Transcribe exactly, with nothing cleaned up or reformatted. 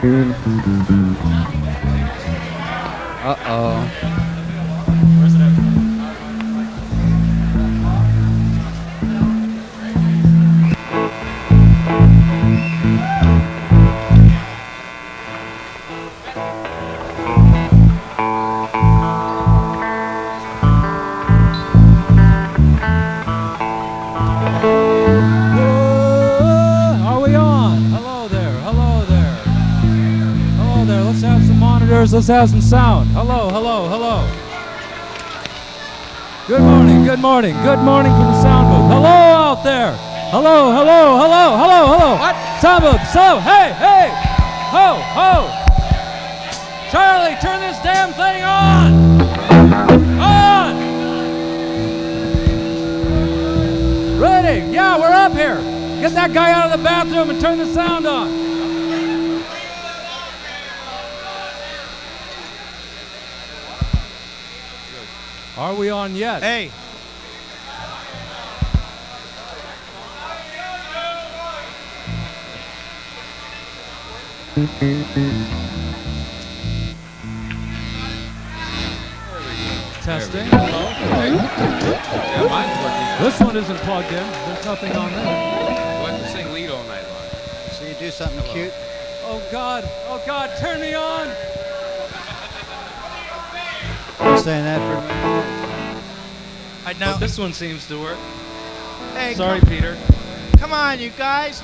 Uh-oh. Let's have some sound. Hello, hello, hello. Good morning, good morning, good morning from the sound booth. Hello out there. Hello, hello, hello, hello, hello. What? Sound booth. So, hey, hey. Ho, ho. Charlie, turn this damn thing on. On. Ready? Yeah, we're up here. Get that guy out of the bathroom and turn the sound on. Are we on yet? Hey. Testing. Hello. Yeah, mine's working. This one isn't plugged in. There's nothing on there. We'll have to sing lead all night long. So you do something Hello. cute? Oh God! Oh God! Turn me on! I'm saying that for a minute. I know. But this one seems to work. Hey, Sorry, come, Peter. come on, you guys.